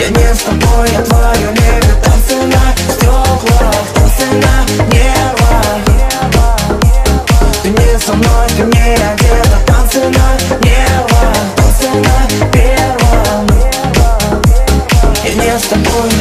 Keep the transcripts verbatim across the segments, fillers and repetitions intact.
не с тобой, я твое небо. Танцы на стеклах, танцы на нервах. Ты не со мной, ты не одета. Танцы на нервах, танцы на первом. Я не с тобой.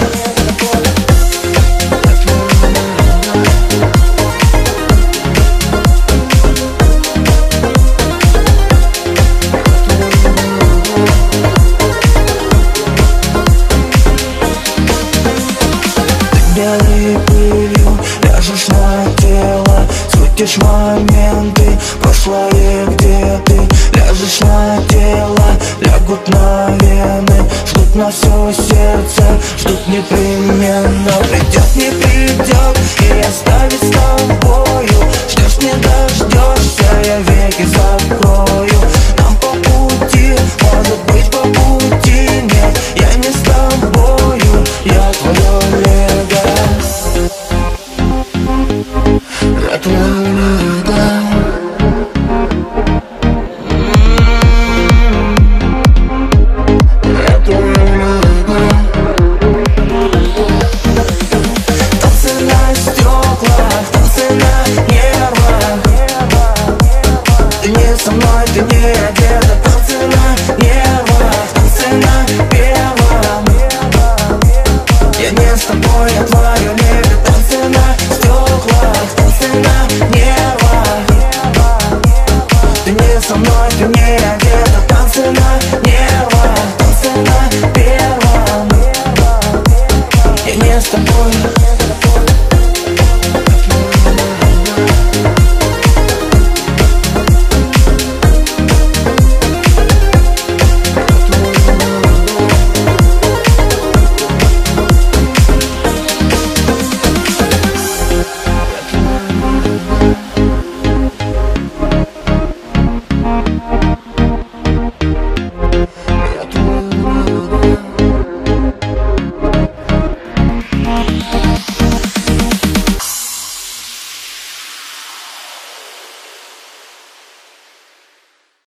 Белой пылью ляжешь на тело, схватишь моменты прошлое, где ты ляжешь на тело, лягут на вены, ждут на все сердце, ждут непременно. Придет, не придет и оставит с тобою. Ждешь, не дождешься, я веки закрою. Нам по пути, может быть по пути, нет, я не с тобою, я твое лего. Я твое лего. Я твое лего. Танцы на стеклах, танцы на нервах. Ты не со мной, ты не одета. Танцы на нервах, танцы на первом. Я не с тобой, я твое небо. Танцы на стеклах, танцы на нервах. Ты не со мной, ты не одета. Танцы на нервах, танцы на первом. Я не с тобой.